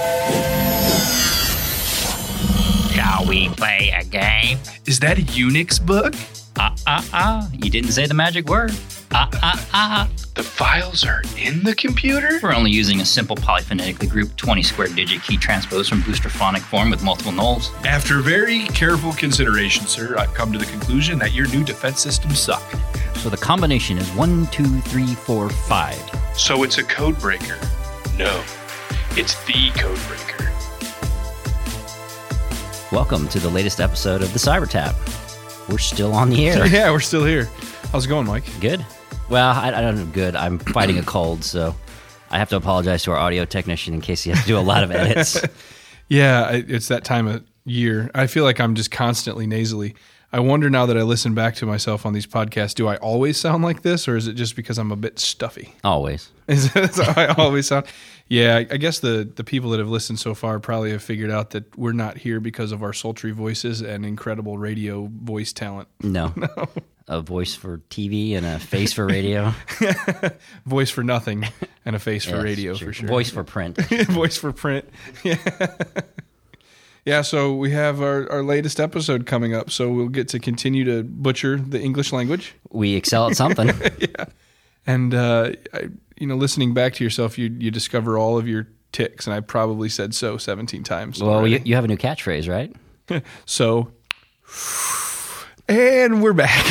Shall we play a game? Is that a Unix bug? You didn't say the magic word. The files are in the computer? We're only using a simple polyphonetically grouped 20 square digit key transpose from booster phonic form with multiple nulls. After very careful consideration, sir, I've come to the conclusion that your new defense systems suck. So the combination is 1, 2, 3, 4, 5. So it's a code breaker. No, it's the code breaker. Welcome to the latest episode of the Cyber Tap. We're still on the air. Yeah, we're still here. How's it going, Mike? Good. Well, I don't know good. I'm fighting a cold, so I have to apologize to our audio technician in case he has to do a lot of edits. Yeah, it's that time of year. I feel like I'm just constantly nasally. I wonder now that I listen back to myself on these podcasts, do I always sound like this, or is it just because I'm a bit stuffy? Always. Is that how I always sound? Yeah, I guess the people that have listened so far probably have figured out that we're not here because of our sultry voices and incredible radio voice talent. No. A voice for TV and a face for radio. Voice for nothing and a face for radio, true. for sure. Voice for print. Voice for print. Yeah. Yeah, so we have our latest episode coming up, so we'll get to continue to butcher the English language. We excel at something. Yeah. And, listening back to yourself, you discover all of your tics, and I probably said so 17 times. Well, you have a new catchphrase, right? So, and we're back.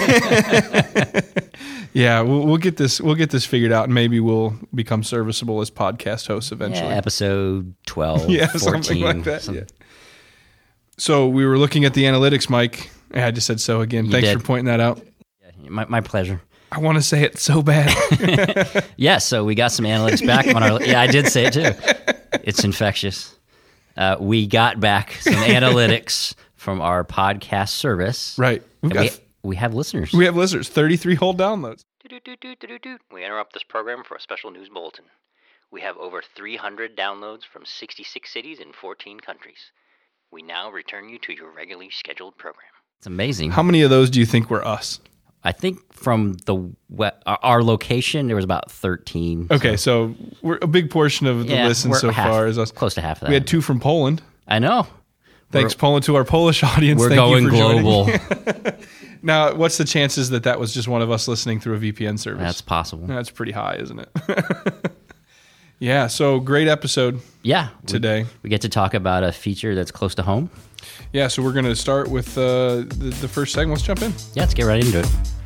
Yeah, we'll get this figured out, and maybe we'll become serviceable as podcast hosts eventually. Yeah, episode 12, yeah, 14. Something like that. Yeah. So we were looking at the analytics, Mike. I just said so again. Thanks for pointing that out. Yeah, my pleasure. I want to say it so bad. Yeah, so we got some analytics back on our... Yeah, I did say it too. It's infectious. We got back some analytics from our podcast service. Right. We have listeners. We have listeners. 33 whole downloads. We interrupt this program for a special news bulletin. We have over 300 downloads from 66 cities in 14 countries. We now return you to your regularly scheduled program. It's amazing. How many of those do you think were us? I think from our location, there was about 13. Okay, so we're a big portion of the listen so far is us. Close to half of that. We had 2 from Poland. I know. Thanks, Poland, to our Polish audience. We're Thank going you for global. Now, what's the chances that was just one of us listening through a VPN service? That's possible. That's pretty high, isn't it? Yeah, so great episode today. We get to talk about a feature that's close to home. Yeah, so we're going to start with the first segment. Let's jump in. Yeah, let's get right into it.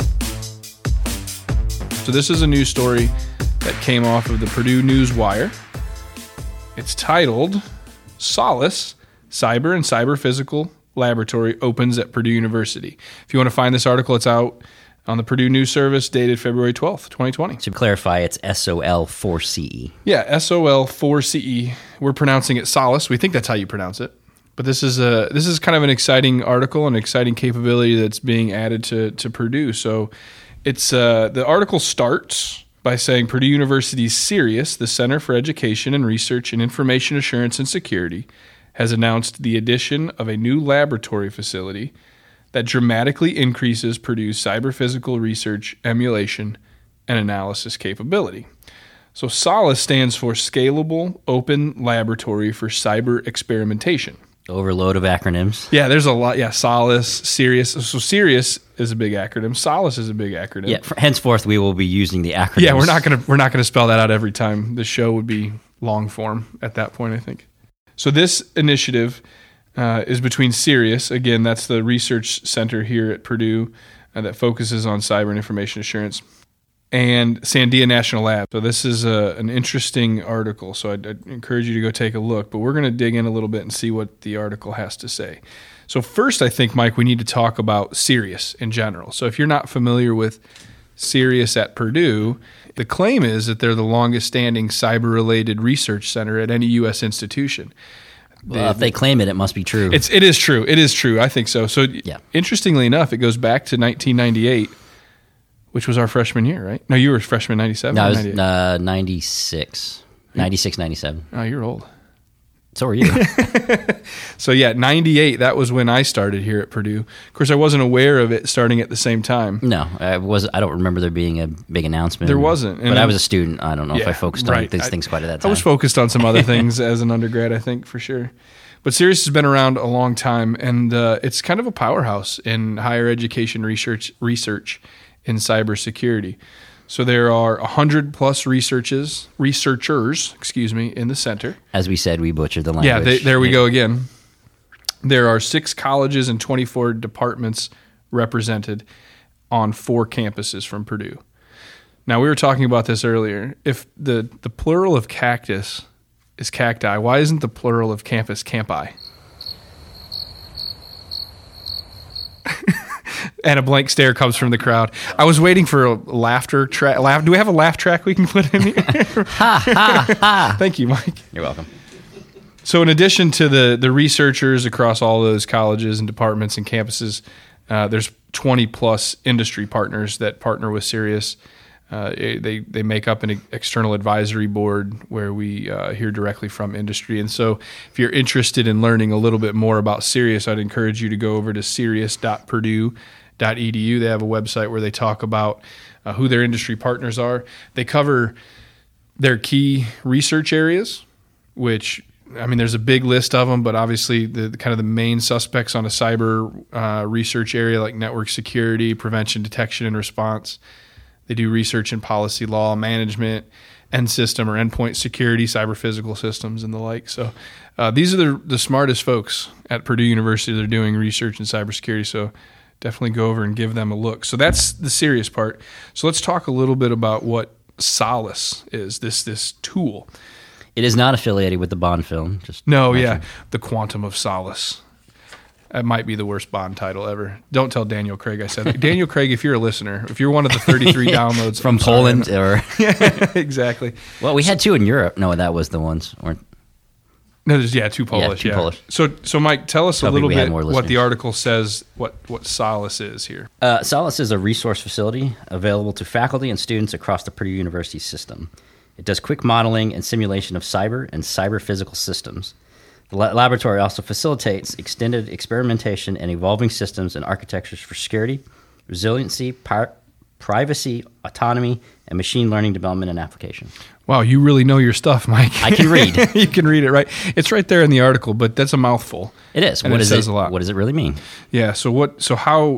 So this is a news story that came off of the Purdue Newswire. It's titled, Solace, Cyber and Cyber Physical Laboratory Opens at Purdue University. If you want to find this article, it's out on the Purdue News Service, dated February 12th, 2020. To clarify, it's SOL4CE. Yeah, SOL4CE. We're pronouncing it Solace. We think that's how you pronounce it. But this is kind of an exciting article, an exciting capability that's being added to Purdue. So it's the article starts by saying Purdue University's CERIAS, the Center for Education and Research in Information Assurance and Security, has announced the addition of a new laboratory facility that dramatically increases Purdue's cyber-physical research, emulation, and analysis capability. So SOLACE stands for Scalable Open Laboratory for Cyber Experimentation. Overload of acronyms. Yeah, there's a lot. Yeah, SOLACE, CERIAS. So CERIAS is a big acronym. SOLACE is a big acronym. Yeah, henceforth we will be using the acronyms. Yeah, we're not gonna spell that out every time. The show would be long form at that point, I think. So this initiative is between CERIAS, again, that's the research center here at Purdue that focuses on cyber and information assurance, and Sandia National Lab. So this is an interesting article, so I'd encourage you to go take a look, but we're going to dig in a little bit and see what the article has to say. So first, I think, Mike, we need to talk about CERIAS in general. So if you're not familiar with CERIAS at Purdue, the claim is that they're the longest-standing cyber-related research center at any U.S. institution. Well, if they claim it, it must be true. It is true. It is true. I think so. So, Interestingly enough, it goes back to 1998, which was our freshman year, right? No, you were freshman 97. No, I was 96. 96, 97. Oh, you're old. So are you. So yeah, 98, that was when I started here at Purdue. Of course, I wasn't aware of it starting at the same time. No, I don't remember there being a big announcement. There wasn't. But I was a student. I don't know if I focused on these things quite at that time. I was focused on some other things as an undergrad, I think, for sure. But Sirius has been around a long time, and it's kind of a powerhouse in higher education research in cybersecurity. So there are 100+ researchers, in the center. As we said, we butchered the language. Yeah, there we go again. There are 6 colleges and 24 departments represented on 4 campuses from Purdue. Now, we were talking about this earlier. If the plural of cactus is cacti, why isn't the plural of campus campi? And a blank stare comes from the crowd. I was waiting for a laughter track. Do we have a laugh track we can put in here? Ha, ha, ha. Thank you, Mike. You're welcome. So in addition to the researchers across all those colleges and departments and campuses, there's 20+ industry partners that partner with Sirius. They make up an external advisory board where we hear directly from industry. And so if you're interested in learning a little bit more about Sirius, I'd encourage you to go over to sirius.purdue.edu. They have a website where they talk about who their industry partners are. They cover their key research areas, which, I mean, there's a big list of them, but obviously the kind of the main suspects on a cyber research area like network security, prevention, detection, and response. They do research in policy, law, management, end system or endpoint security, cyber physical systems, and the like. So these are the smartest folks at Purdue University that are doing research in cybersecurity. So definitely go over and give them a look. So that's the serious part. So let's talk a little bit about what Solace is, this tool. It is not affiliated with the Bond film. The Quantum of Solace. That might be the worst Bond title ever. Don't tell Daniel Craig I said that. Daniel Craig, if you're a listener, if you're one of the 33 downloads from Poland or yeah, exactly. Well, we had 2 in Europe. No, that was the ones. No, there's 2 Polish. Yeah, 2 Polish. So Mike, tell us a little bit what the article says. What Solace is here. Solace is a resource facility available to faculty and students across the Purdue University system. It does quick modeling and simulation of cyber and cyber physical systems. The laboratory also facilitates extended experimentation and evolving systems and architectures for security, resiliency, privacy, autonomy, and machine learning development and application. Wow, you really know your stuff, Mike. I can read. You can read it, right? It's right there in the article, but that's a mouthful. It is. And it says a lot. What does it really mean? Yeah, so how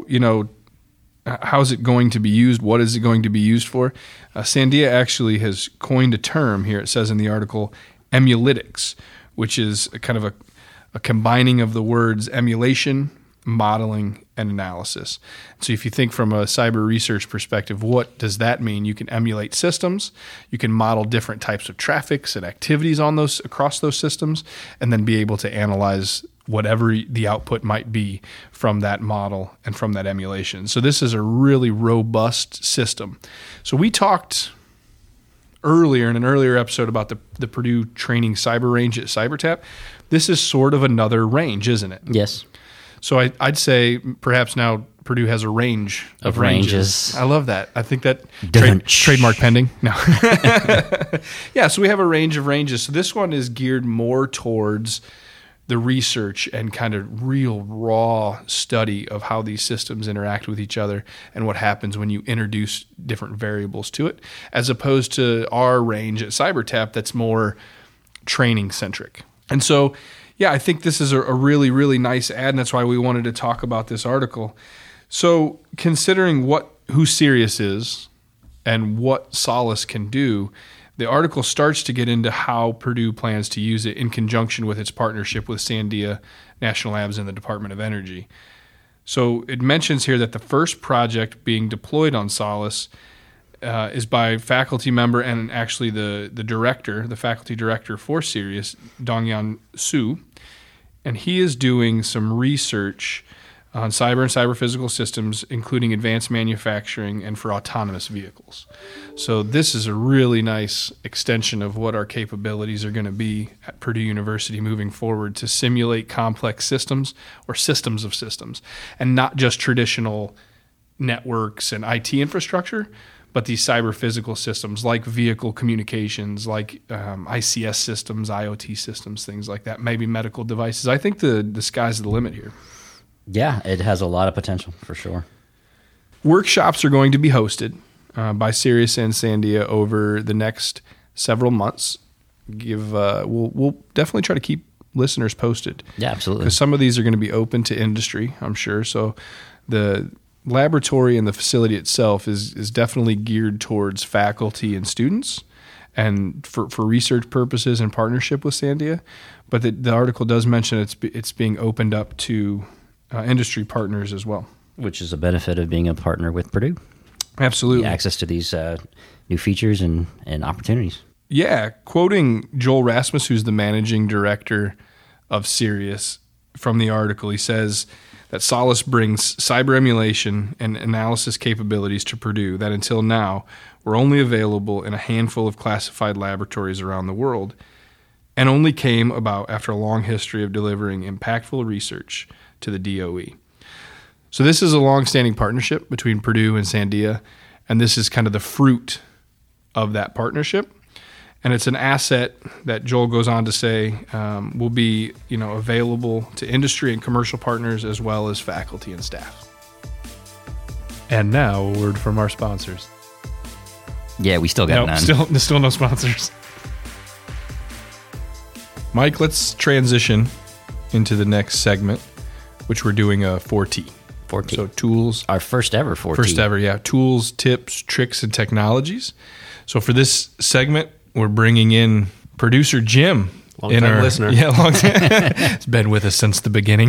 is it going to be used? What is it going to be used for? Sandia actually has coined a term here, it says in the article, emulytics, which is a kind of a combining of the words emulation, modeling, and analysis. So if you think from a cyber research perspective, what does that mean? You can emulate systems, you can model different types of traffics and activities on those across those systems, and then be able to analyze whatever the output might be from that model and from that emulation. So this is a really robust system. So we talked earlier in an earlier episode about the Purdue training cyber range at CyberTap. This is sort of another range, isn't it? Yes. So I'd say perhaps now Purdue has a range of ranges. I love that. I think that trademark pending. No. Yeah, so we have a range of ranges. So this one is geared more towards the research and kind of real raw study of how these systems interact with each other and what happens when you introduce different variables to it, as opposed to our range at CyberTap that's more training centric. And so, yeah, I think this is a really, really nice ad, and that's why we wanted to talk about this article. So considering who Sirius is and what Solace can do, the article starts to get into how Purdue plans to use it in conjunction with its partnership with Sandia National Labs and the Department of Energy. So it mentions here that the first project being deployed on Solace is by faculty member and actually the faculty director for Sirius, Dongyan Su, and he is doing some research on cyber and cyber physical systems, including advanced manufacturing and for autonomous vehicles. So this is a really nice extension of what our capabilities are going to be at Purdue University moving forward to simulate complex systems or systems of systems, and not just traditional networks and IT infrastructure, but these cyber physical systems like vehicle communications, like ICS systems, IoT systems, things like that, maybe medical devices. I think the sky's the limit here. Yeah, it has a lot of potential for sure. Workshops are going to be hosted by Sirius and Sandia over the next several months. We'll definitely try to keep listeners posted. Yeah, absolutely. Because some of these are going to be open to industry, I'm sure. So the laboratory and the facility itself is definitely geared towards faculty and students and for research purposes in partnership with Sandia. But the article does mention it's being opened up to industry partners as well. Which is a benefit of being a partner with Purdue. Absolutely. Access to these new features and opportunities. Yeah, quoting Joel Rasmus, who's the managing director of Sirius, from the article, he says that Solace brings cyber emulation and analysis capabilities to Purdue that until now were only available in a handful of classified laboratories around the world and only came about after a long history of delivering impactful research to the DOE. So this is a long-standing partnership between Purdue and Sandia, and this is kind of the fruit of that partnership. And it's an asset that Joel goes on to say will be, available to industry and commercial partners as well as faculty and staff. And now a word from our sponsors. Yeah, we still got none. Still no sponsors. Mike, let's transition into the next segment, which we're doing a 4T. 4T. So tools. Our first ever 4T. First ever, yeah. Tools, tips, tricks, and technologies. So for this segment, we're bringing in producer Jim. Long-time listener. Yeah, long time. It's been with us since the beginning.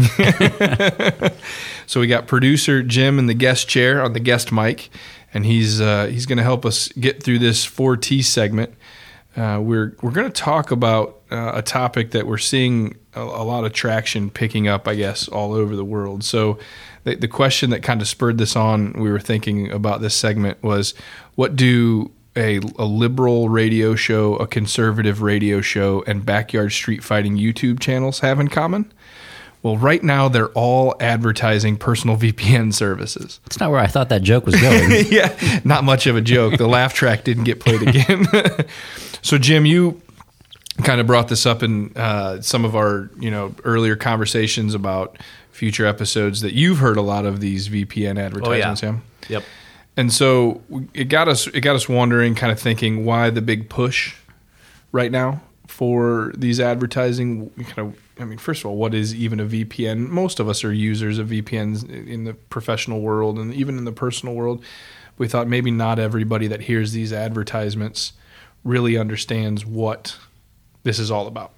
So we got producer Jim in the guest chair on the guest mic, and he's going to help us get through this 4T segment. We're going to talk about a topic that we're seeing a lot of traction picking up, I guess, all over the world. So the question that kind of spurred this on, we were thinking about this segment, was what do a liberal radio show, a conservative radio show, and backyard street fighting YouTube channels have in common? Well, right now they're all advertising personal VPN services. That's not where I thought that joke was going. Yeah, not much of a joke. The laugh track didn't get played again. So, Jim, you kind of brought this up in some of our earlier conversations about future episodes that you've heard a lot of these VPN advertisements. Oh, yeah. Yep. And so it got us wondering, kind of thinking, why the big push right now for these advertising? First of all, what is even a VPN? Most of us are users of VPNs in the professional world and even in the personal world. We thought maybe not everybody that hears these advertisements really understands what this is all about.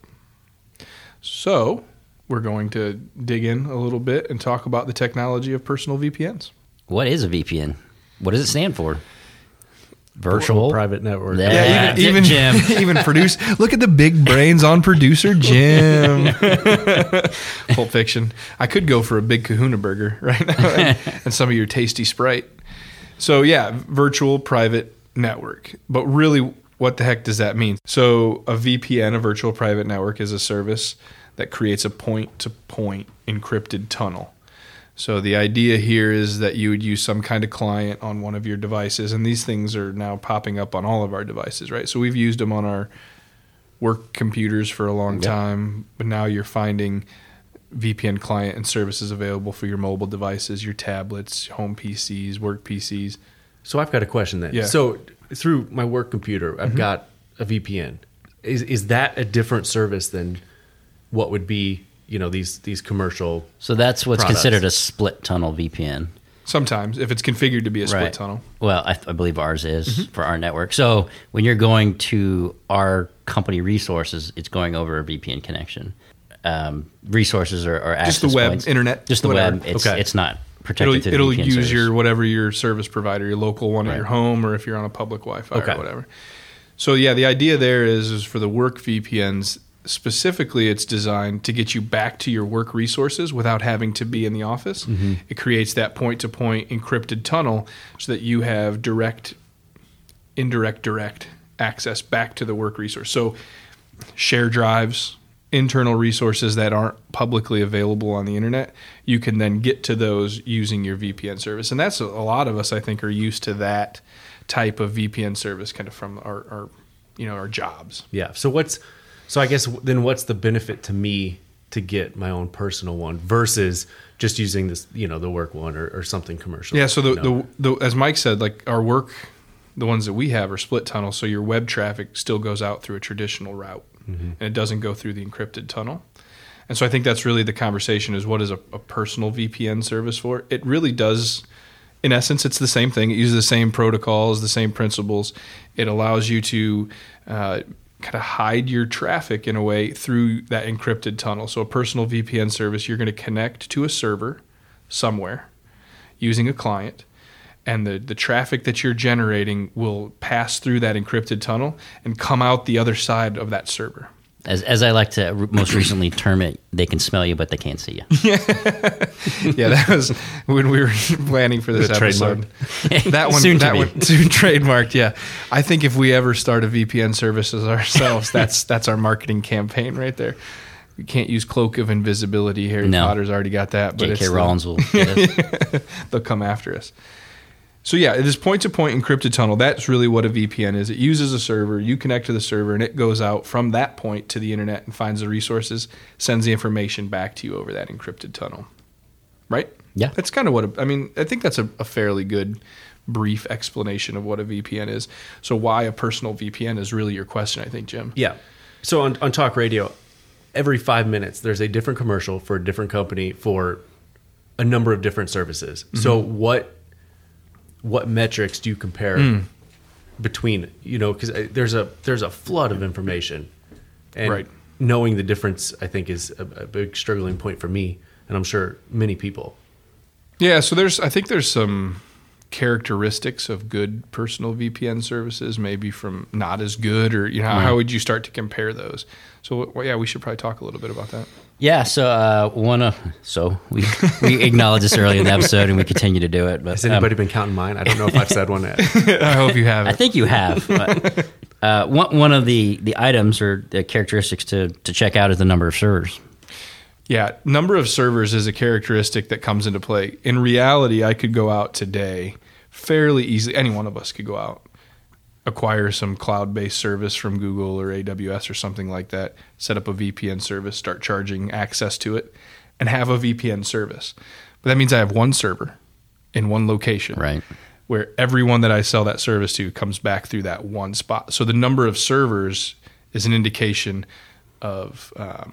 So we're going to dig in a little bit and talk about the technology of personal VPNs. What is a VPN? What does it stand for? Virtual private network. Yeah, even Jim. Even produce. Look at the big brains on producer Jim. Pulp Fiction. I could go for a big Kahuna burger right now and some of your tasty Sprite. So yeah, virtual private network. But really, what the heck does that mean? So a VPN, a virtual private network, is a service that creates a point-to-point encrypted tunnel. So the idea here is that you would use some kind of client on one of your devices, and these things are now popping up on all of our devices, right? So we've used them on our work computers for a long time, but now you're finding VPN client and services available for your mobile devices, your tablets, home PCs, work PCs. So I've got a question then. Yeah. So through my work computer, I've got a VPN. Is that a different service than what would be these commercial? So that's what's products. considered a split tunnel VPN. Sometimes, if it's configured to be a split Right. tunnel. Well, I believe ours is for our network. So when you're going to our company resources, it's going over a VPN connection. Resources or access Just the web, points. internet, Just the whatever. web. It's not It'll protected to the VPN use service. your service provider, your local one at your home, or if you're on a public Wi-Fi Okay. or whatever. So yeah, the idea there is for the work VPNs, specifically it's designed to get you back to your work resources without having to be in the office. It creates that point-to-point encrypted tunnel so that you have direct access back to the work resource. So share drives, internal resources that aren't publicly available on the internet, you can then get to those using your VPN service. And that's a lot of us, I think, are used to that type of VPN service kind of from our jobs. Yeah. So I guess then what's the benefit to me to get my own personal one versus just using this, the work one or something commercial? Yeah. So the as Mike said, like our work, the ones that we have are split tunnel. So your web traffic still goes out through a traditional route, and it doesn't go through the encrypted tunnel. And so I think that's really the conversation is what is a personal VPN service for? It really does, in essence, it's the same thing. It uses the same protocols, the same principles. It allows you to kind of hide your traffic in a way through that encrypted tunnel. So a personal VPN service, you're going to connect to a server somewhere using a client, and the traffic that you're generating will pass through that encrypted tunnel and come out the other side of that server. As I like to most recently term it, they can smell you, but they can't see you. Yeah, that was when we were planning for this episode. That one, soon trademarked. Yeah, I think if we ever start a VPN service ourselves, that's our marketing campaign right there. We can't use Cloak of Invisibility. Harry Potter's already got that, but J.K. Rowling will get us. They'll come after us. So yeah, it is point-to-point encrypted tunnel. That's really what a VPN is. It uses a server. You connect to the server, and it goes out from that point to the internet and finds the resources, sends the information back to you over that encrypted tunnel. Right? Yeah. That's kind of what I think that's a fairly good brief explanation of what a VPN is. So why a personal VPN is really your question, I think, Jim. Yeah. So on talk radio, every 5 minutes, there's a different commercial for a different company for a number of different services. Mm-hmm. So what metrics do you compare between, because there's a flood of information, and knowing the difference, I think, is a big struggling point for me, and I'm sure many people. Yeah, so I think there's some characteristics of good personal VPN services, maybe from not as good, or how would you start to compare those? So we should probably talk a little bit about that. Yeah, so we acknowledged this early in the episode, and we continue to do it. But has anybody been counting mine? I don't know if I've said one yet. I hope you haven't. I think you have. But, one of the items or the characteristics to check out is the number of servers. Yeah, number of servers is a characteristic that comes into play. In reality, I could go out today fairly easily. Any one of us could go out, acquire some cloud-based service from Google or AWS or something like that, set up a VPN service, start charging access to it, and have a VPN service. But that means I have one server in one location, right, where everyone that I sell that service to comes back through that one spot. So the number of servers is an indication of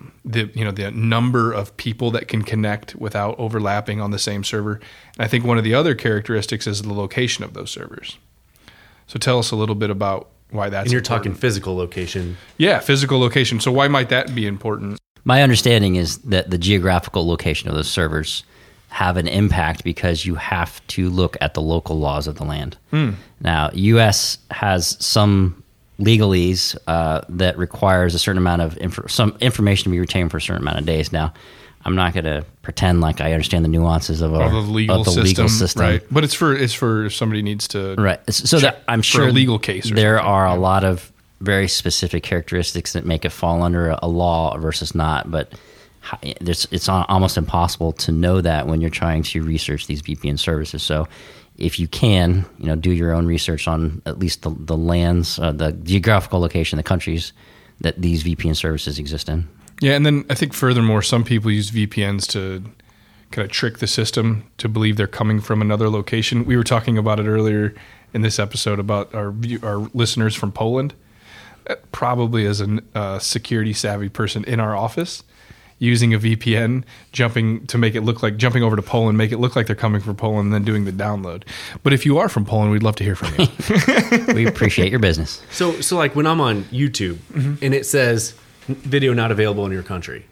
the number of people that can connect without overlapping on the same server. And I think one of the other characteristics is the location of those servers. So tell us a little bit about why that's important. And you're talking physical location. Yeah, physical location. So why might that be important? My understanding is that the geographical location of those servers have an impact because you have to look at the local laws of the land. Now, U.S. has some legalese that requires a certain amount of some information to be retained for a certain amount of days. Now, I'm not going to pretend like I understand the nuances of the legal system, right? But it's for if somebody needs to, right? So that I'm sure for a legal case. There are a lot of very specific characteristics that make it fall under a law versus not, but it's almost impossible to know that when you're trying to research these VPN services. So if you can, do your own research on at least the lands, the geographical location, the countries that these VPN services exist in. Yeah, and then I think furthermore, some people use VPNs to kind of trick the system to believe they're coming from another location. We were talking about it earlier in this episode about our listeners from Poland. Probably as a security savvy person in our office, using a VPN, jumping over to Poland, make it look like they're coming from Poland, and then doing the download. But if you are from Poland, we'd love to hear from you. We appreciate your business. So like when I'm on YouTube and it says video not available in your country,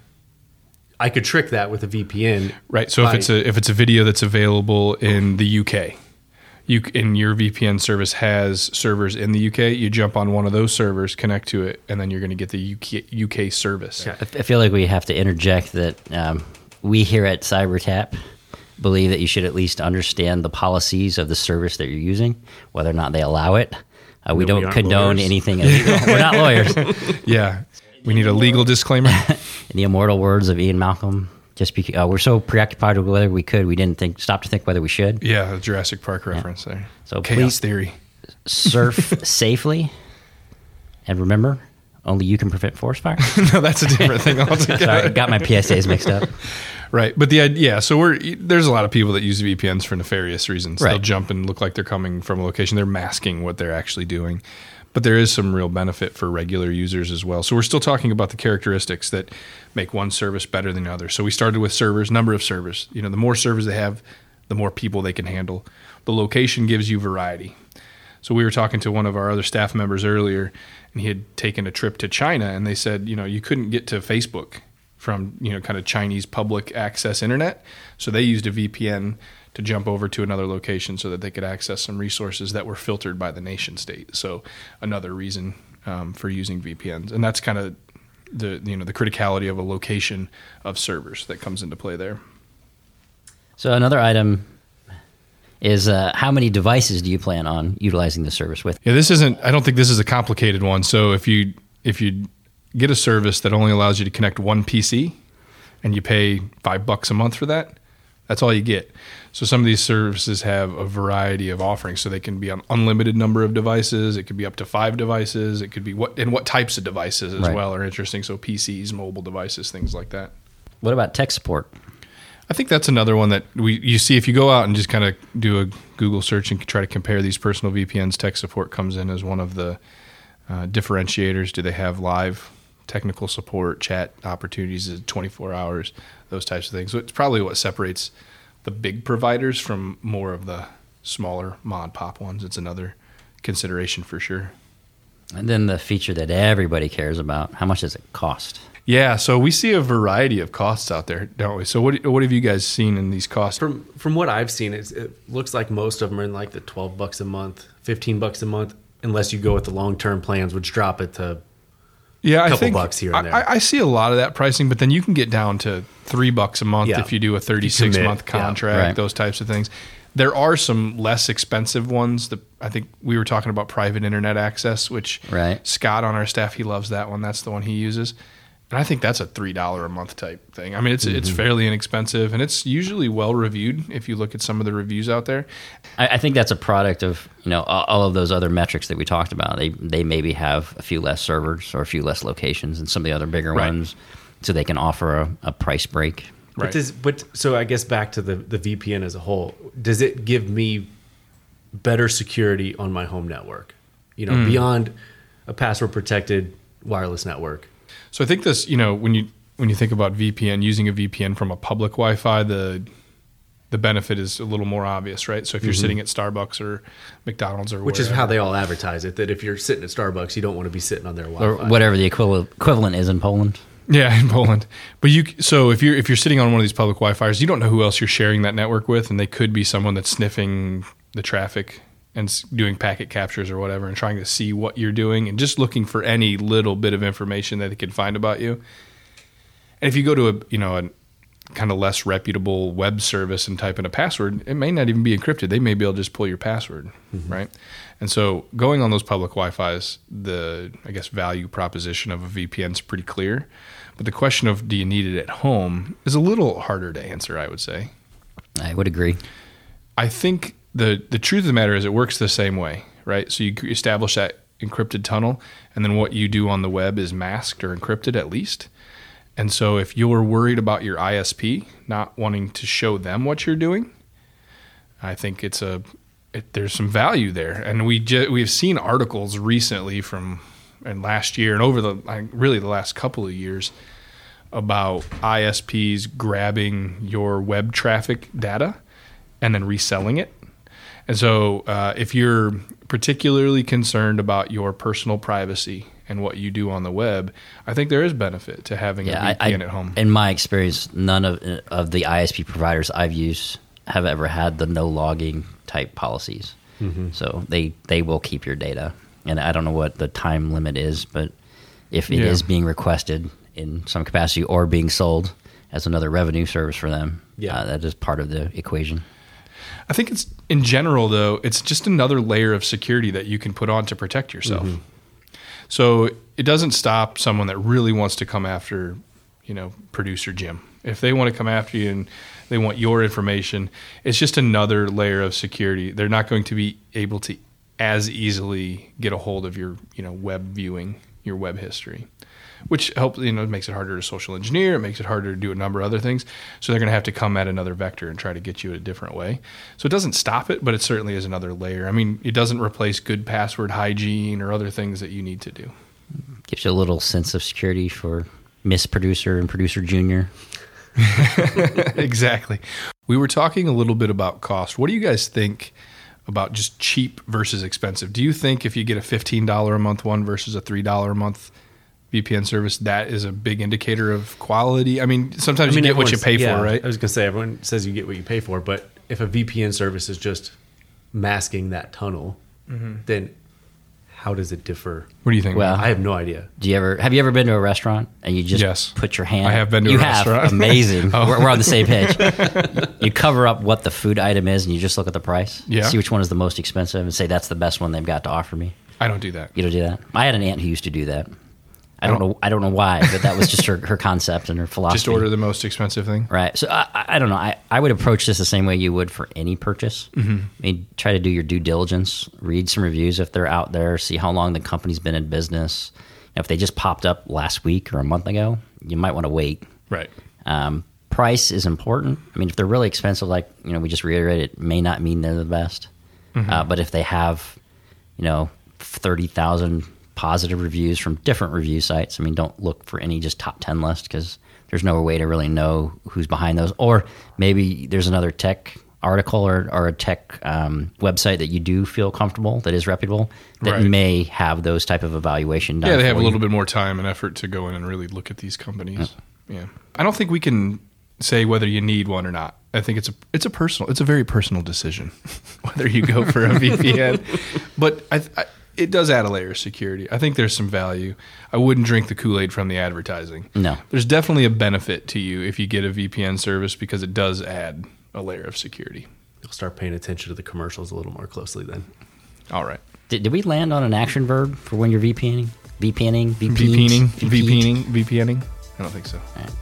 I could trick that with a VPN. Right. So if it's a video that's available in the UK, and your VPN service has servers in the UK, you jump on one of those servers, connect to it, and then you're going to get the UK service. Yeah. I feel like we have to interject that we here at CyberTap believe that you should at least understand the policies of the service that you're using, whether or not they allow it. We don't condone anything illegal. We're not lawyers. Yeah. We need a legal disclaimer. In the immortal words of Ian Malcolm, just because we're so preoccupied with whether we didn't stop to think whether we should. Yeah, a Jurassic Park reference there. So Chaos theory. surf safely. And remember, only you can prevent forest fire. No, that's a different thing altogether. Sorry, got my PSAs mixed up. Right. But the idea, so there's a lot of people that use VPNs for nefarious reasons. Right. They'll jump and look like they're coming from a location. They're masking what they're actually doing. But there is some real benefit for regular users as well. So we're still talking about the characteristics that make one service better than the other. So we started with servers, number of servers. The more servers they have, the more people they can handle. The location gives you variety. So we were talking to one of our other staff members earlier, and he had taken a trip to China, and they said, you couldn't get to Facebook from, kind of Chinese public access internet. So they used a VPN to jump over to another location so that they could access some resources that were filtered by the nation state. So another reason for using VPNs. And that's kind of the criticality of a location of servers that comes into play there. So another item is how many devices do you plan on utilizing the service with? Yeah, I don't think this is a complicated one. So if you get a service that only allows you to connect one PC and you pay $5 a month for that, that's all you get. So some of these services have a variety of offerings. So they can be on unlimited number of devices. It could be up to 5 devices. It could be what types of devices as well are interesting. So PCs, mobile devices, things like that. What about tech support? I think that's another one that you see if you go out and just kind of do a Google search and try to compare these personal VPNs, tech support comes in as one of the differentiators. Do they have live technical support, chat opportunities at 24 hours, those types of things. So it's probably what separates the big providers from more of the smaller mod pop ones. It's another consideration for sure. And then the feature that everybody cares about, how much does it cost? Yeah, so we see a variety of costs out there, don't we? So what have you guys seen in these costs? From what I've seen, it looks like most of them are in like the $12 a month, $15 a month, unless you go with the long-term plans, which drop it to a couple bucks here and there. I see a lot of that pricing, but then you can get down to $3 a month if you do a 36-month contract, those types of things. There are some less expensive ones. I think we were talking about private internet access, which Scott on our staff, he loves that one. That's the one he uses. And I think that's a $3 a month type thing. I mean, it's fairly inexpensive, and it's usually well reviewed if you look at some of the reviews out there. I think that's a product of all of those other metrics that we talked about. They maybe have a few less servers or a few less locations than some of the other bigger ones, so they can offer a price break. Right. So I guess back to the VPN as a whole, does it give me better security on my home network? Beyond a password protected wireless network. So I think this, when you think about VPN, using a VPN from a public Wi-Fi, the benefit is a little more obvious, right? So if you're sitting at Starbucks or McDonald's or which is how they all advertise it, that if you're sitting at Starbucks, you don't want to be sitting on their Wi-Fi. Or whatever the equivalent is in Poland. Yeah, in Poland. But so if you're sitting on one of these public Wi-Fis, you don't know who else you're sharing that network with, and they could be someone that's sniffing the traffic and doing packet captures or whatever and trying to see what you're doing and just looking for any little bit of information that they can find about you. And if you go to a kind of less reputable web service and type in a password, it may not even be encrypted. They may be able to just pull your password, right? And so going on those public Wi-Fis, the, I guess, value proposition of a VPN is pretty clear. But the question of do you need it at home is a little harder to answer, I would say. I would agree. I think the truth of the matter is it works the same way, right? So you establish that encrypted tunnel, and then what you do on the web is masked or encrypted at least. And so if you're worried about your ISP not wanting to show them what you're doing, I think there's some value there. And we've seen articles recently and last year and over the last couple of years about ISPs grabbing your web traffic data and then reselling it. And so if you're particularly concerned about your personal privacy and what you do on the web, I think there is benefit to having a VPN at home. In my experience, none of the ISP providers I've used have ever had the no logging type policies. So they will keep your data. And I don't know what the time limit is, but if it is being requested in some capacity or being sold as another revenue service for them, that is part of the equation. I think it's, in general, though, it's just another layer of security that you can put on to protect yourself. So it doesn't stop someone that really wants to come after, producer Jim. If they want to come after you and they want your information, it's just another layer of security. They're not going to be able to as easily get a hold of your, web viewing, your web history, which helps, it makes it harder to social engineer. It makes it harder to do a number of other things. So they're going to have to come at another vector and try to get you a different way. So it doesn't stop it, but it certainly is another layer. I mean, it doesn't replace good password hygiene or other things that you need to do. Gives you a little sense of security for Miss Producer and Producer Junior. Exactly. We were talking a little bit about cost. What do you guys think about just cheap versus expensive? Do you think if you get a $15 a month one versus a $3 a month VPN service, that is a big indicator of quality? I mean, sometimes you get what you pay for, right? I was going to say, everyone says you get what you pay for, but if a VPN service is just masking that tunnel, then how does it differ? What do you think? Well, I have no idea. Have you ever been to a restaurant and you just put your hand? I have been to a restaurant. Amazing. We're on the same page. You cover up what the food item is and you just look at the price. Yeah. See which one is the most expensive and say that's the best one they've got to offer me. I don't do that. You don't do that? I had an aunt who used to do that. I don't know why, but that was just her concept and her philosophy. Just order the most expensive thing. Right. So I don't know. I would approach this the same way you would for any purchase. I mean, try to do your due diligence, read some reviews if they're out there, see how long the company's been in business. If they just popped up last week or a month ago, you might want to wait. Right. Price is important. I mean, if they're really expensive, like we just reiterated, it may not mean they're the best. But if they have 30,000 positive reviews from different review sites. I mean, don't look for any just top 10 list because there's no way to really know who's behind those. Or maybe there's another tech article or a tech website that you do feel comfortable, that is reputable, that may have those type of evaluation done. Yeah, they have a little bit more time and effort to go in and really look at these companies. Yeah. I don't think we can say whether you need one or not. I think it's a very personal decision whether you go for a VPN. But it does add a layer of security. I think there's some value. I wouldn't drink the Kool-Aid from the advertising. No. There's definitely a benefit to you if you get a VPN service because it does add a layer of security. You'll start paying attention to the commercials a little more closely then. All right. Did we land on an action verb for when you're VPNing? VPNing? VPNing? I don't think so. All right.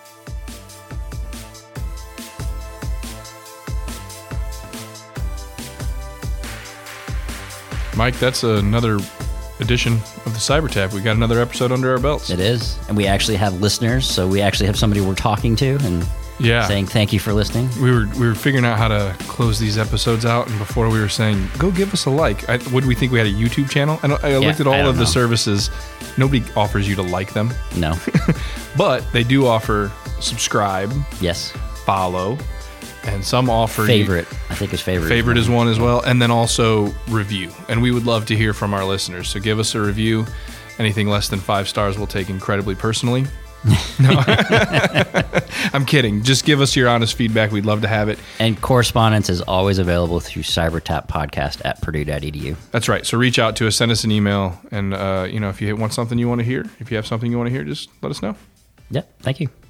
Mike, that's another edition of the CyberTap. We got another episode under our belts. It is. And we actually have listeners, so we actually have somebody we're talking to and saying thank you for listening. We were figuring out how to close these episodes out, and before we were saying, go give us a like. Would we think we had a YouTube channel? I looked at all of the services. Nobody offers you to like them. No. But they do offer subscribe. Yes. Follow. And some offer favorite. I think it's favorite. Favorite is one as well. And then also review. And we would love to hear from our listeners. So give us a review. Anything less than 5 stars we'll take incredibly personally. No, I'm kidding. Just give us your honest feedback. We'd love to have it. And correspondence is always available through cybertappodcast@purdue.edu. That's right. So reach out to us, send us an email. And, if you want something you want to hear, if you have something you want to hear, just let us know. Yep. Thank you.